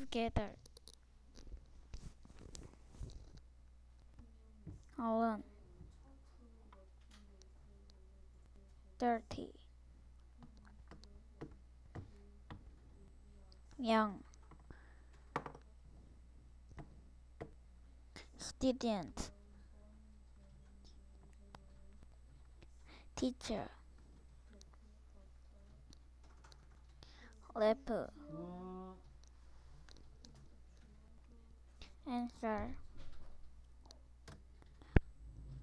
together. Alone. Dirty. Young. Student. Teacher. Leper. Answer.